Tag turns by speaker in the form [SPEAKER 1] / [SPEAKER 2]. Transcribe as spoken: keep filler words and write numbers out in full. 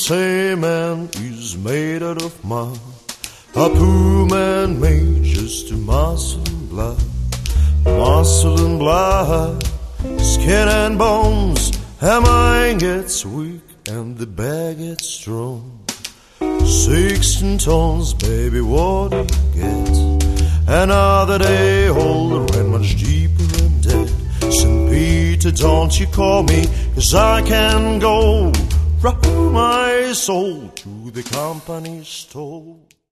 [SPEAKER 1] same man is made out of mud. A poor man made just of muscle and blood. Muscle and blood, skin and bones. And mine gets weak and the bag gets strong. Sixteen tons, baby, what do you get? Another day, older and much deeper and dead. Saint Peter, don't you call me, 'cause I can go. Rock my soul to the company store.